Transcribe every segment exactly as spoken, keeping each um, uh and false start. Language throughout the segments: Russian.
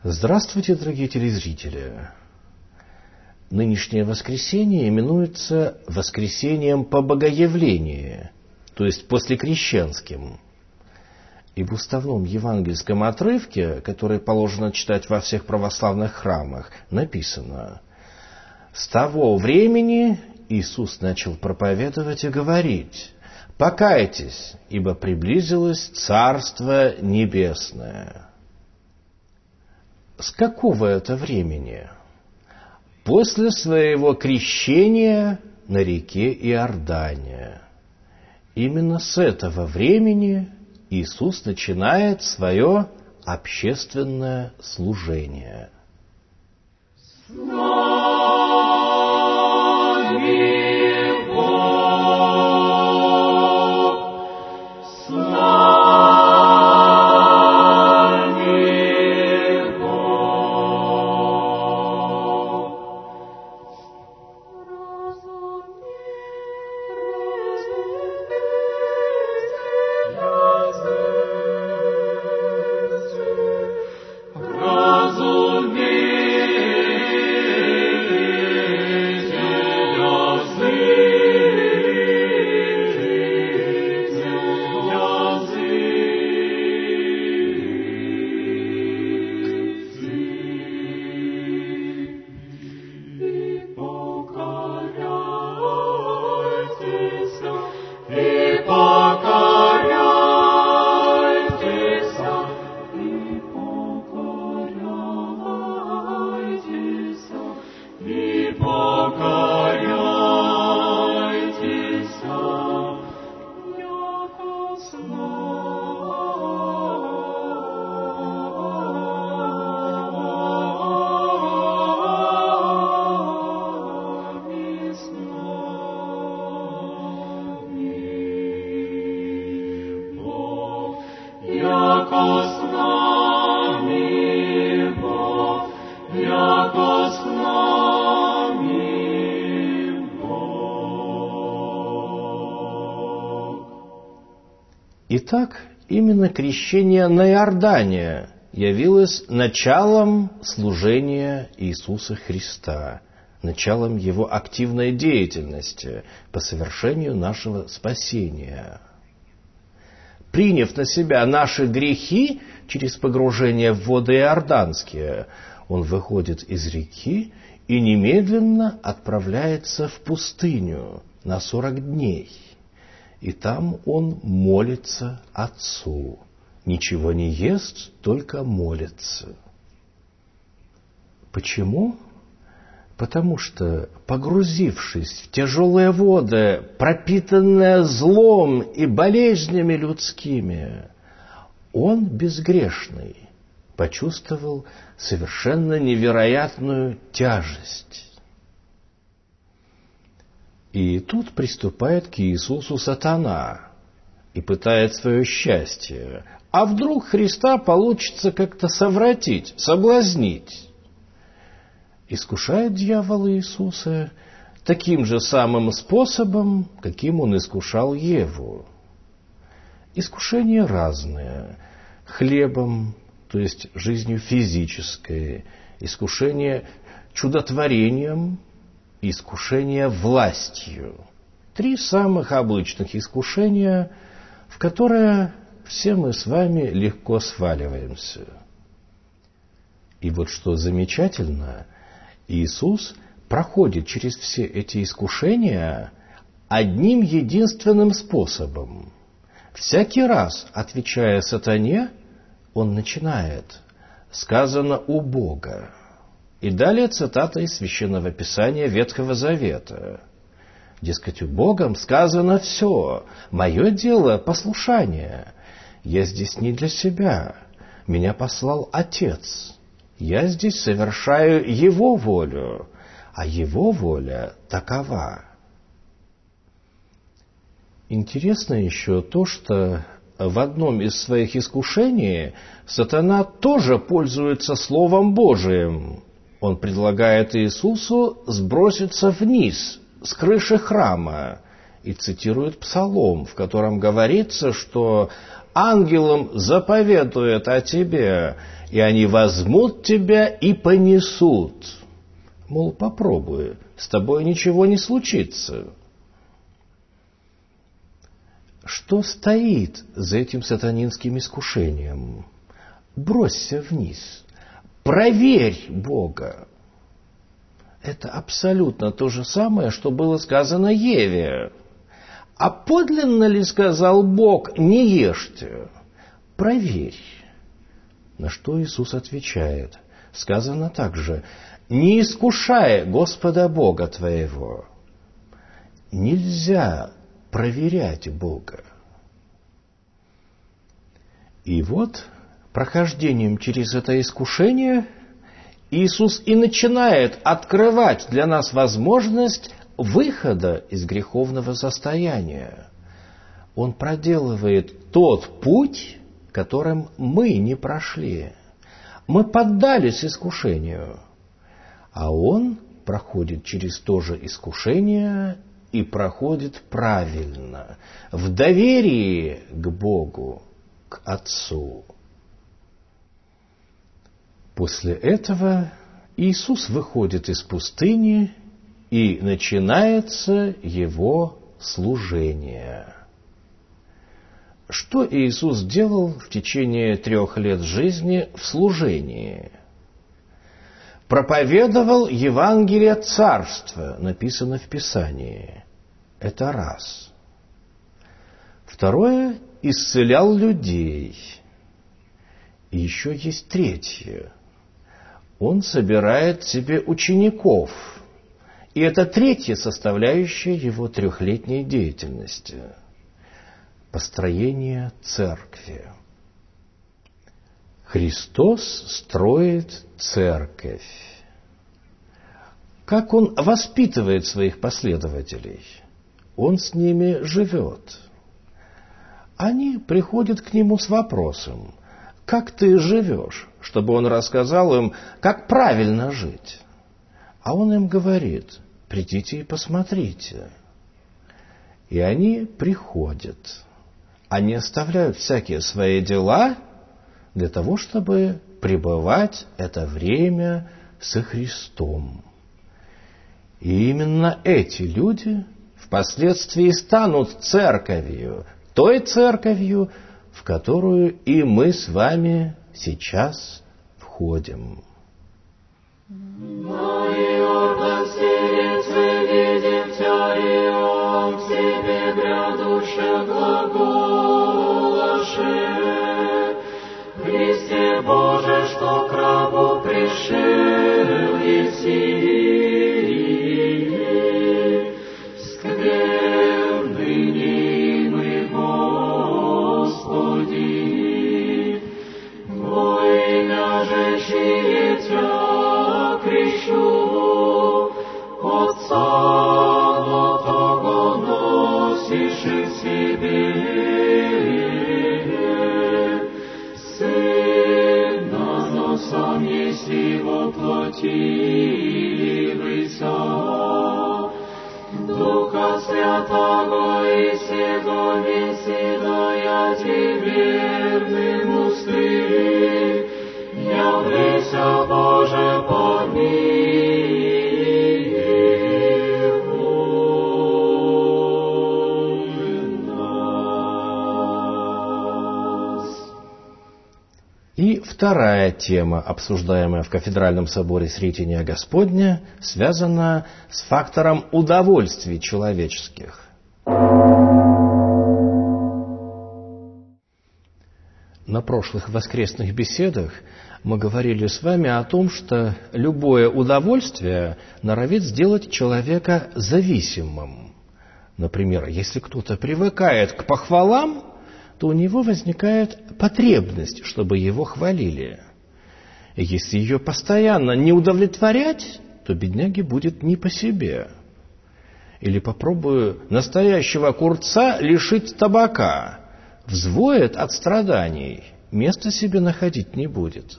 Здравствуйте, дорогие телезрители! Нынешнее воскресенье именуется воскресением по Богоявлению, то есть послекрещенским. И в уставном евангельском отрывке, который положено читать во всех православных храмах, написано: «С того времени Иисус начал проповедовать и говорить: покайтесь, ибо приблизилось Царство Небесное». С какого это времени? После своего крещения на реке Иордане. Именно с этого времени Иисус начинает свое общественное служение. Итак, именно крещение на Иордане явилось началом служения Иисуса Христа, началом Его активной деятельности по совершению нашего спасения. Приняв на себя наши грехи через погружение в воды иорданские, Он выходит из реки и немедленно отправляется в пустыню на сорок дней. И там Он молится Отцу. Ничего не ест, только молится. Почему? Потому что, погрузившись в тяжелые воды, пропитанные злом и болезнями людскими, Он, безгрешный, почувствовал совершенно невероятную тяжесть. И тут приступает к Иисусу сатана и пытает свое счастье. А вдруг Христа получится как-то совратить, соблазнить? Искушает дьявол Иисуса таким же самым способом, каким он искушал Еву. Искушения разные. Хлебом, то есть жизнью физической. Искушение чудотворением. Искушение властью. Три самых обычных искушения, в которые все мы с вами легко сваливаемся. И вот что замечательно, Иисус проходит через все эти искушения одним единственным способом. Всякий раз, отвечая сатане, Он начинает: «Сказано у Бога». И далее цитата из Священного Писания Ветхого Завета. Дескать, у Бога сказано все. Мое дело – послушание. Я здесь не для себя. Меня послал Отец. Я здесь совершаю Его волю. А Его воля такова. Интересно еще то, что в одном из своих искушений сатана тоже пользуется Словом Божиим. Он предлагает Иисусу сброситься вниз с крыши храма и цитирует Псалом, в котором говорится, что ангелам заповедует о тебе и они возьмут тебя и понесут. Мол, попробуй, с тобой ничего не случится. Что стоит за этим сатанинским искушением? Бросься вниз, проверь Бога. Это абсолютно то же самое, что было сказано Еве. А подлинно ли сказал Бог: не ешьте? Проверь. На что Иисус отвечает. Сказано также: не искушай Господа Бога твоего. Нельзя проверять Бога. И вот, прохождением через это искушение, Иисус и начинает открывать для нас возможность выхода из греховного состояния. Он проделывает тот путь, которым мы не прошли. Мы поддались искушению, а Он проходит через то же искушение и проходит правильно, в доверии к Богу, к Отцу. После этого Иисус выходит из пустыни, и начинается Его служение. Что Иисус делал в течение трех лет жизни в служении? Проповедовал Евангелие Царства, написано в Писании. Это раз. Второе – исцелял людей. И еще есть третье. Он собирает себе учеников. И это третья составляющая его трехлетней деятельности. Построение церкви. Христос строит церковь. Как Он воспитывает своих последователей? Он с ними живет. Они приходят к Нему с вопросом: как ты живешь? Чтобы Он рассказал им, как правильно жить. А Он им говорит: придите и посмотрите. И они приходят. Они оставляют всякие свои дела для того, чтобы пребывать это время со Христом. И именно эти люди впоследствии станут церковью, той церковью, в которую и мы с вами сейчас входим. Христе Боже, что к рабу пришел еси, скверный немый Господи, во имя же чье Тя крещу, Отца того носишь в себе. Сам еси воплотивися, Духа Святого и сего неси даяти верным усты, явлися, Боже, помилуй нас. И вторая тема, обсуждаемая в Кафедральном соборе Сретения Господня, связана с фактором удовольствий человеческих. На прошлых воскресных беседах мы говорили с вами о том, что любое удовольствие норовит сделать человека зависимым. Например, если кто-то привыкает к похвалам, то у него возникает потребность, чтобы его хвалили. И если ее постоянно не удовлетворять, то бедняге будет не по себе. Или попробую настоящего курца лишить табака. Взвоет от страданий, места себе находить не будет.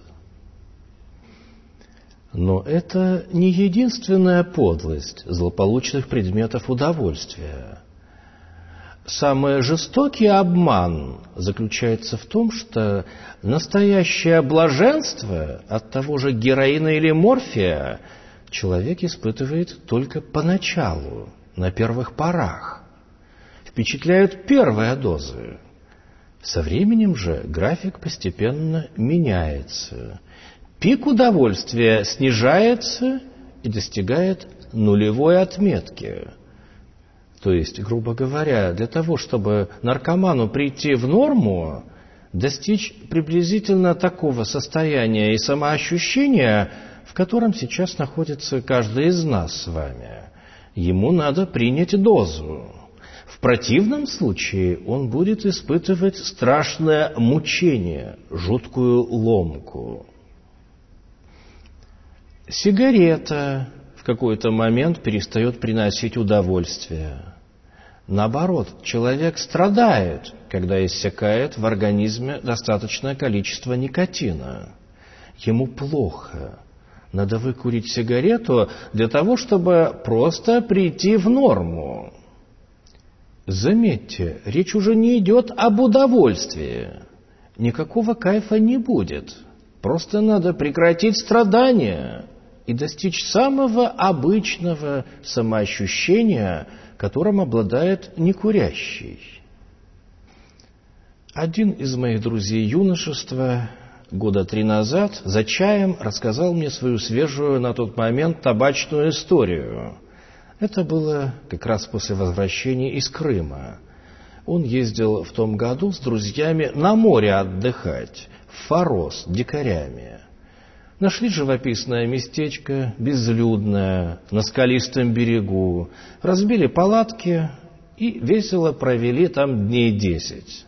Но это не единственная подлость злополучных предметов удовольствия. Самый жестокий обман заключается в том, что настоящее блаженство от того же героина или морфия человек испытывает только поначалу, на первых порах. Впечатляют первые дозы. Со временем же график постепенно меняется. Пик удовольствия снижается и достигает нулевой отметки. То есть, грубо говоря, для того, чтобы наркоману прийти в норму, достичь приблизительно такого состояния и самоощущения, в котором сейчас находится каждый из нас с вами, ему надо принять дозу. В противном случае он будет испытывать страшное мучение, жуткую ломку. Сигарета в какой-то момент перестает приносить удовольствие. Наоборот, человек страдает, когда иссякает в организме достаточное количество никотина. Ему плохо. Надо выкурить сигарету для того, чтобы просто прийти в норму. Заметьте, речь уже не идет об удовольствии. Никакого кайфа не будет. Просто надо прекратить страдания и достичь самого обычного самоощущения, которым обладает некурящий. Один из моих друзей юношества года три назад за чаем рассказал мне свою свежую на тот момент табачную историю. Это было как раз после возвращения из Крыма. Он ездил в том году с друзьями на море отдыхать, в Фарос, дикарями. Нашли живописное местечко, безлюдное, на скалистом берегу, разбили палатки и весело провели там дней десять.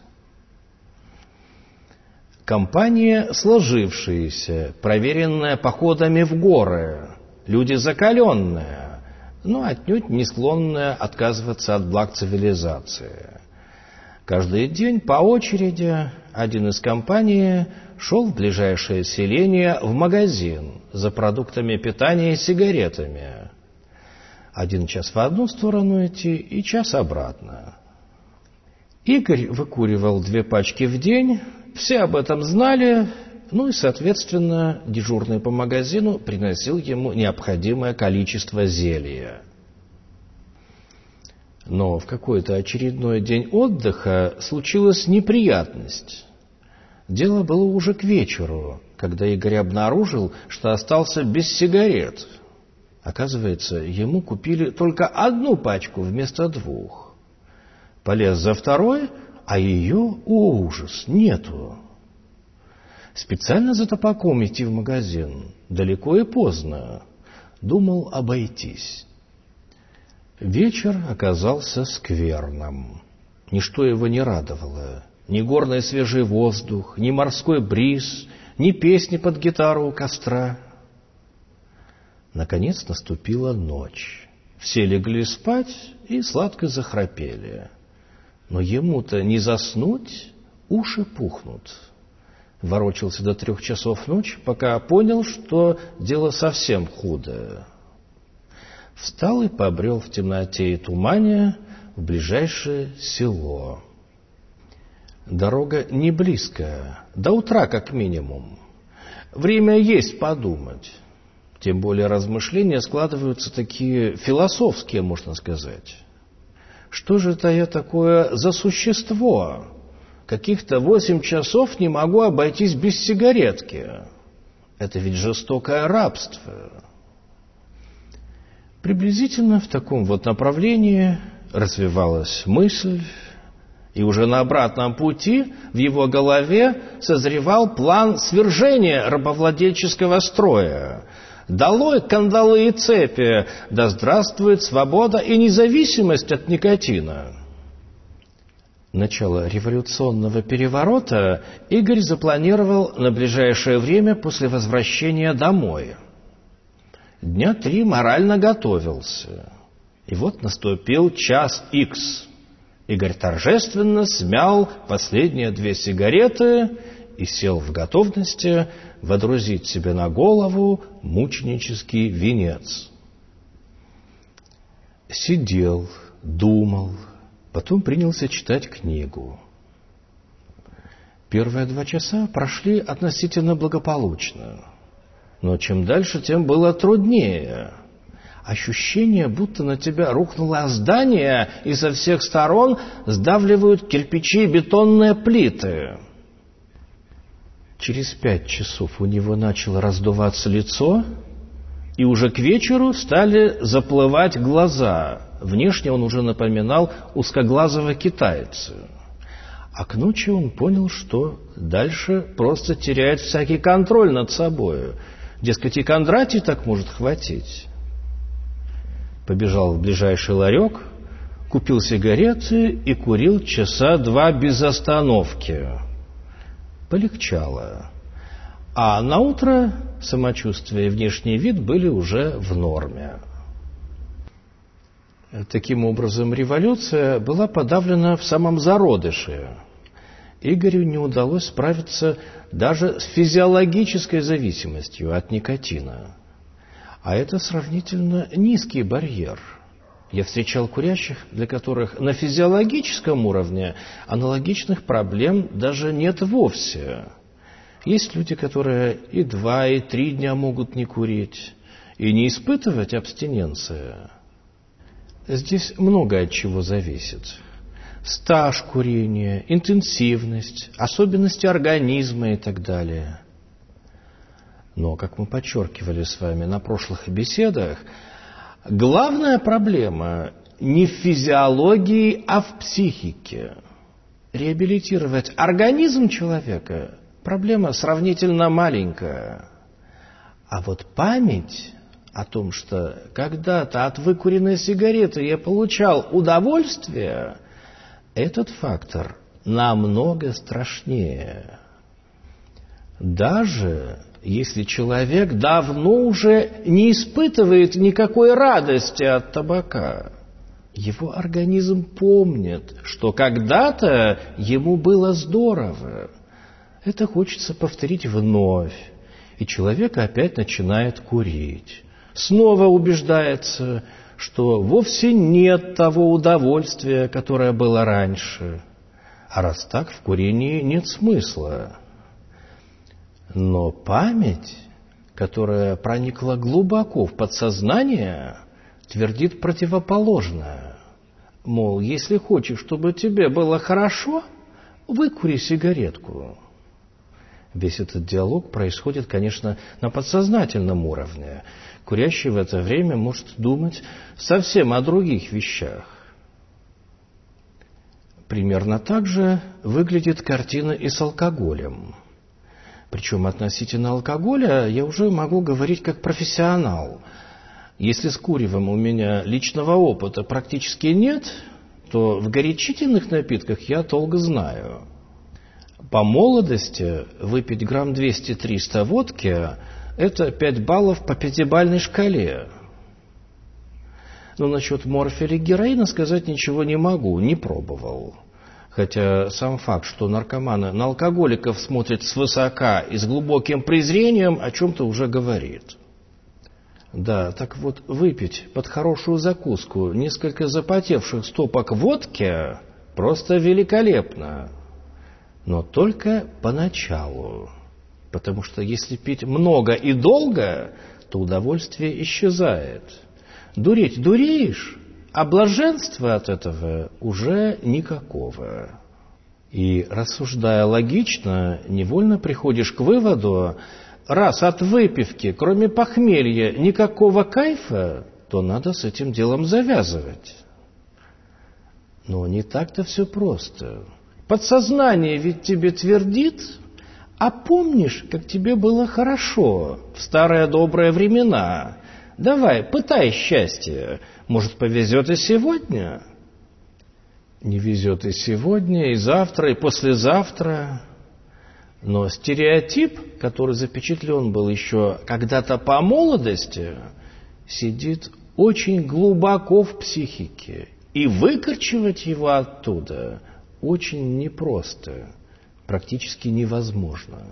Компания сложившаяся, проверенная походами в горы, люди закаленные, но отнюдь не склонные отказываться от благ цивилизации. Каждый день по очереди один из компании шел в ближайшее селение в магазин за продуктами питания и сигаретами. Один час в одну сторону идти и час обратно. Игорь выкуривал две пачки в день, все об этом знали, ну и, соответственно, дежурный по магазину приносил ему необходимое количество зелья. Но в какой-то очередной день отдыха случилась неприятность. Дело было уже к вечеру, когда Игорь обнаружил, что остался без сигарет. Оказывается, ему купили только одну пачку вместо двух. Полез за второй, а ее, о ужас, нету. Специально за табаком идти в магазин далеко и поздно. Думал обойтись. Вечер оказался скверным. Ничто его не радовало. Ни горный свежий воздух, ни морской бриз, ни песни под гитару у костра. Наконец наступила ночь. Все легли спать и сладко захрапели. Но ему-то не заснуть, уши пухнут. Ворочался до трех часов ночи, пока понял, что дело совсем худое. Встал и побрел в темноте и тумане в ближайшее село. Дорога не близкая, до утра как минимум. Время есть подумать. Тем более размышления складываются такие философские, можно сказать. Что же это я такое за существо? Каких-то восемь часов не могу обойтись без сигаретки. Это ведь жестокое рабство. Приблизительно в таком вот направлении развивалась мысль, и уже на обратном пути в его голове созревал план свержения рабовладельческого строя. Долой кандалы и цепи, да здравствует свобода и независимость от никотина. Начало революционного переворота Игорь запланировал на ближайшее время после возвращения домой. Дня три морально готовился. И вот наступил час икс. Игорь торжественно смял последние две сигареты и сел в готовности водрузить себе на голову мученический венец. Сидел, думал, Потом принялся читать книгу. Первые два часа прошли относительно благополучно. Но чем дальше, тем было труднее. Ощущение, будто на тебя рухнуло здание, и со всех сторон сдавливают кирпичи и бетонные плиты. Через пять часов у него начало раздуваться лицо, и уже к вечеру стали заплывать глаза. Внешне он уже напоминал узкоглазого китайца. А к ночи он понял, что дальше просто теряет всякий контроль над собой. Дескать, и Кондратий так может хватить. Побежал в ближайший ларек, купил сигареты и курил часа два без остановки. Полегчало. А наутро самочувствие и внешний вид были уже в норме. Таким образом, революция была подавлена в самом зародыше. Игорю не удалось справиться даже с физиологической зависимостью от никотина. А это сравнительно низкий барьер. Я встречал курящих, для которых на физиологическом уровне аналогичных проблем даже нет вовсе. Есть люди, которые и два, и три дня могут не курить, и не испытывать абстиненции. Здесь много от чего зависит. Стаж курения, интенсивность, особенности организма и так далее. Но, как мы подчеркивали с вами на прошлых беседах, главная проблема не в физиологии, а в психике. Реабилитировать организм человека – проблема сравнительно маленькая. А вот память о том, что когда-то от выкуренной сигареты я получал удовольствие, этот фактор намного страшнее. Даже если человек давно уже не испытывает никакой радости от табака, его организм помнит, что когда-то ему было здорово. Это хочется повторить вновь, и человек опять начинает курить. Снова убеждается, что вовсе нет того удовольствия, которое было раньше. А раз так, в курении нет смысла. Но память, которая проникла глубоко в подсознание, твердит противоположное. Мол, если хочешь, чтобы тебе было хорошо, выкури сигаретку. Весь этот диалог происходит, конечно, на подсознательном уровне. Курящий в это время может думать совсем о других вещах. Примерно так же выглядит картина и с алкоголем. Причем относительно алкоголя я уже могу говорить как профессионал. Если с куревом у меня личного опыта практически нет, то в горячительных напитках я толк знаю. По молодости выпить грамм двести-триста водки – это пять баллов по пятибалльной шкале. Но насчет морфия или героина сказать ничего не могу, не пробовал. Хотя сам факт, что наркоманы на алкоголиков смотрят свысока и с глубоким презрением, о чем-то уже говорит. Да, так вот, выпить под хорошую закуску несколько запотевших стопок водки просто великолепно. Но только поначалу. Потому что если пить много и долго, то удовольствие исчезает. Дуреть дуреешь, а блаженства от этого уже никакого. И, рассуждая логично, невольно приходишь к выводу, раз от выпивки, кроме похмелья, никакого кайфа, то надо с этим делом завязывать. Но не так-то все просто. Подсознание ведь тебе твердит, а помнишь, как тебе было хорошо в старые добрые времена? Давай, пытай счастье. Может, повезет и сегодня? Не везет и сегодня, и завтра, и послезавтра. Но стереотип, который запечатлен был еще когда-то по молодости, сидит очень глубоко в психике. И выкорчевать его оттуда очень непросто, практически невозможно.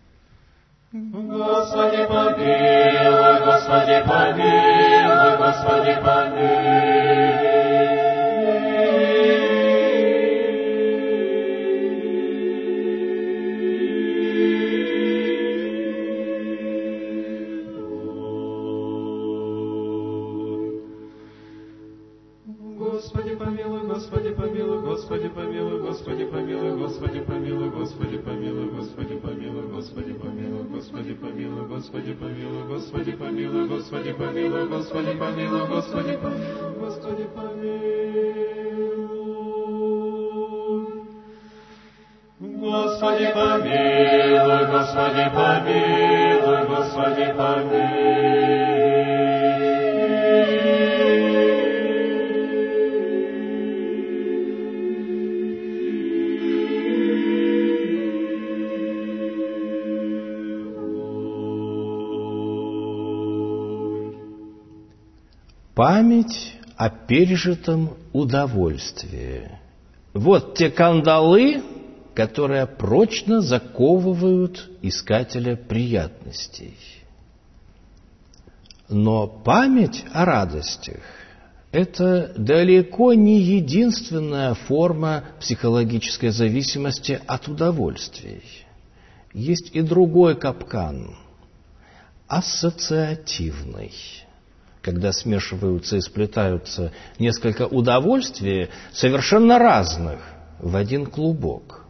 Господи, помилуй, Господи, помилуй, Господи, помилуй. Господи помилуй, Господи помилуй, Господи помилуй, Господи помилуй, Господи помилуй, Господи помилуй, Господи помилуй, Господи помилуй, Господи помилуй, Господи помилуй, Господи помилуй, Господи помилуй, Господи помилуй. Господи помилуй, Господи помилуй, Господи помилуй. Память о пережитом удовольствии. Вот те кандалы, которые прочно заковывают искателя приятностей. Но память о радостях – это далеко не единственная форма психологической зависимости от удовольствий. Есть и другой капкан – ассоциативный. Когда смешиваются и сплетаются несколько удовольствий, совершенно разных, в один клубок.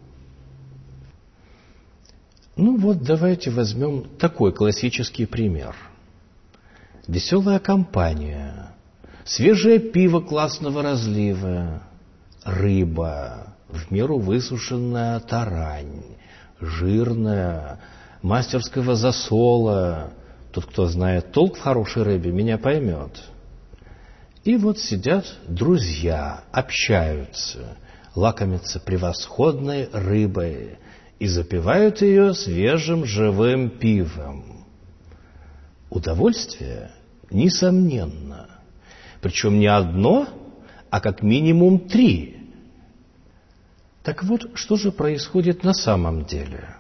Ну вот, давайте возьмем такой классический пример. Веселая компания, свежее пиво классного разлива, рыба, в меру высушенная тарань, жирная, мастерского засола. Тот, кто знает толк в хорошей рыбе, меня поймет. И вот сидят друзья, общаются, лакомятся превосходной рыбой и запивают ее свежим живым пивом. Удовольствие, несомненно. Причем не одно, а как минимум три. Так вот, что же происходит на самом деле?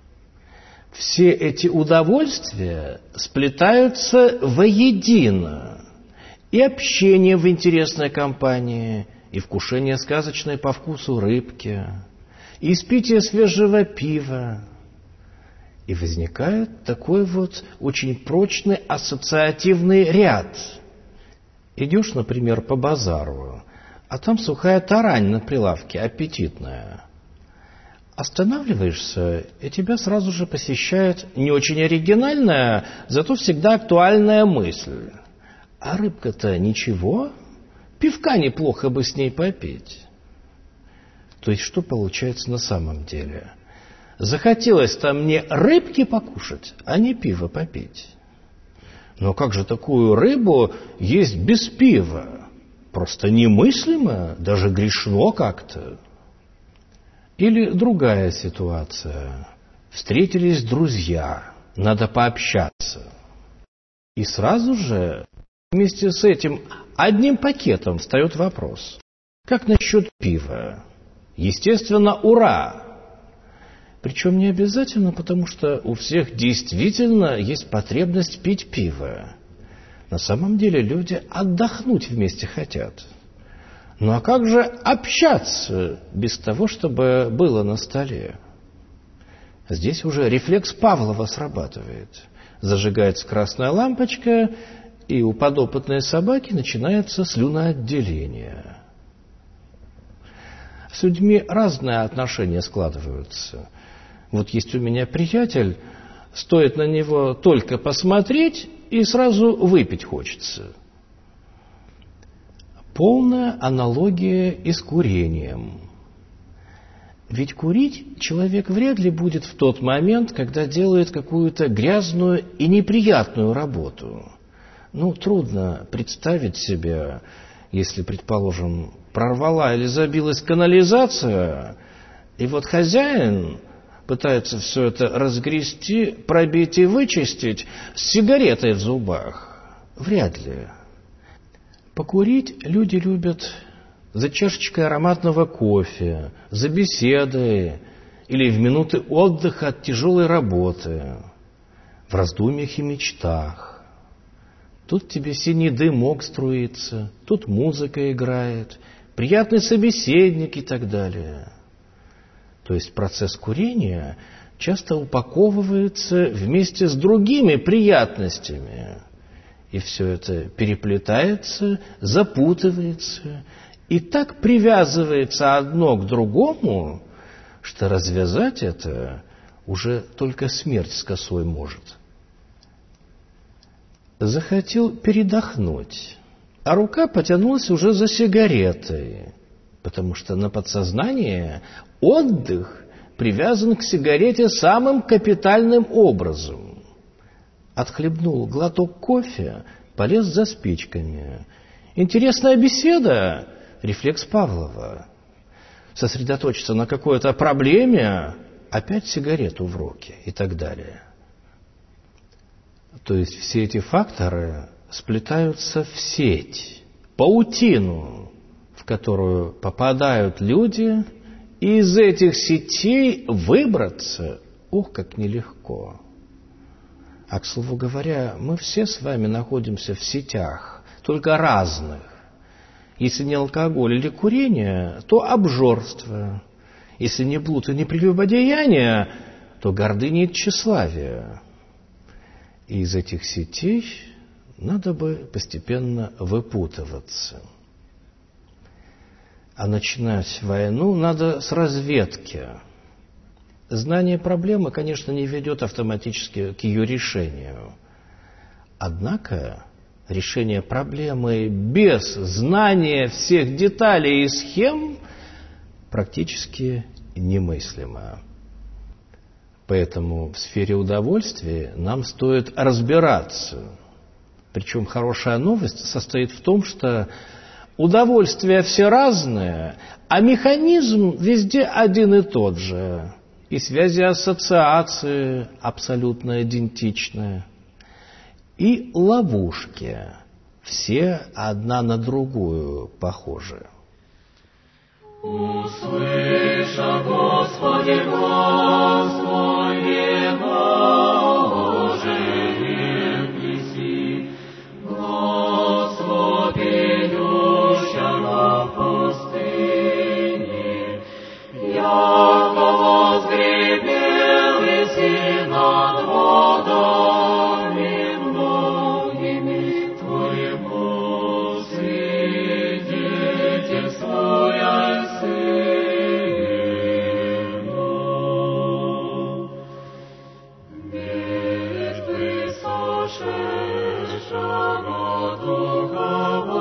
Все эти удовольствия сплетаются воедино. И общение в интересной компании, и вкушение сказочной по вкусу рыбки, и испитие свежего пива. И возникает такой вот очень прочный ассоциативный ряд. Идешь, например, по базару, а там сухая тарань на прилавке, аппетитная. Останавливаешься, и тебя сразу же посещает не очень оригинальная, зато всегда актуальная мысль. А рыбка-то ничего, пивка неплохо бы с ней попить. То есть что получается на самом деле? Захотелось-то мне рыбки покушать, а не пиво попить. Но как же такую рыбу есть без пива? Просто немыслимо, даже грешно как-то. Или другая ситуация. Встретились друзья, надо пообщаться. И сразу же вместе с этим одним пакетом встает вопрос. Как насчет пива? Естественно, ура! Причем не обязательно, потому что у всех действительно есть потребность пить пиво. На самом деле люди отдохнуть вместе хотят. Ну а как же общаться без того, чтобы было на столе? Здесь уже рефлекс Павлова срабатывает. Зажигается красная лампочка, и у подопытной собаки начинается слюноотделение. С людьми разные отношения складываются. Вот есть у меня приятель, стоит на него только посмотреть, и сразу выпить хочется. Полная аналогия и с курением. Ведь курить человек вряд ли будет в тот момент, когда делает какую-то грязную и неприятную работу. Ну, трудно представить себе, если, предположим, прорвала или забилась канализация, и вот хозяин пытается все это разгрести, пробить и вычистить с сигаретой в зубах. Вряд ли. Покурить люди любят за чашечкой ароматного кофе, за беседой или в минуты отдыха от тяжелой работы, в раздумьях и мечтах. Тут тебе синий дымок струится, тут музыка играет, приятный собеседник и так далее. То есть процесс курения часто упаковывается вместе с другими приятностями. И все это переплетается, запутывается и так привязывается одно к другому, что развязать это уже только смерть с косой может. Захотел передохнуть, а рука потянулась уже за сигаретой, потому что на подсознание отдых привязан к сигарете самым капитальным образом. Отхлебнул глоток кофе, полез за спичками. Интересная беседа, рефлекс Павлова. Сосредоточиться на какой-то проблеме, опять сигарету в руки и так далее. То есть все эти факторы сплетаются в сеть, паутину, в которую попадают люди, и из этих сетей выбраться, ух, как нелегко. А, к слову говоря, мы все с вами находимся в сетях, только разных. Если не алкоголь или курение, то обжорство. Если не блуд и не прелюбодеяние, то гордыня и тщеславие. И из этих сетей надо бы постепенно выпутываться. А начинать войну надо с разведки. Знание проблемы, конечно, не ведет автоматически к ее решению. Однако решение проблемы без знания всех деталей и схем практически немыслимо. Поэтому в сфере удовольствия нам стоит разбираться. Причем хорошая новость состоит в том, что удовольствия все разные, а механизм везде один и тот же. И связи ассоциации абсолютно идентичны. И ловушки все одна на другую похожи. Услыша, Господи, глас моего, живи неси, глас вопиющего в пустыне, яко возгребел виси над водами многими, Твоему свидетельствуя сыну. Ведь высошедшего Духа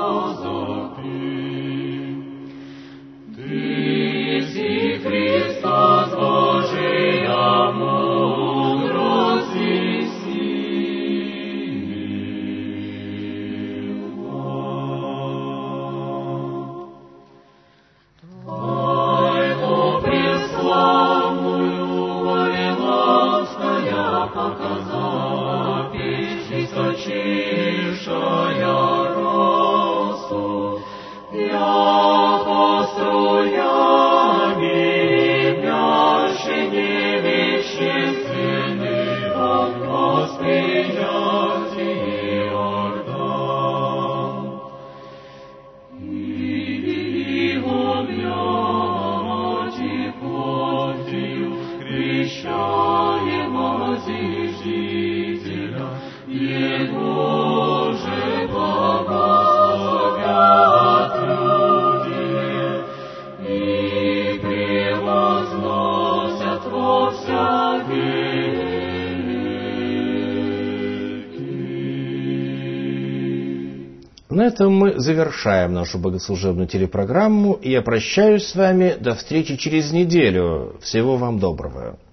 возопи, Ты си Христос Божия мудрость и сила. Тайну преславную Вавилонская показапись, источившая росу, яко струями пящими вещественный от восприятий Иордан. И умяти плотью крещаемо зижителя, Его же благословят люди и превозносят во вся веки. На этом мы завершаем нашу богослужебную телепрограмму, и я прощаюсь с вами до встречи через неделю. Всего вам доброго.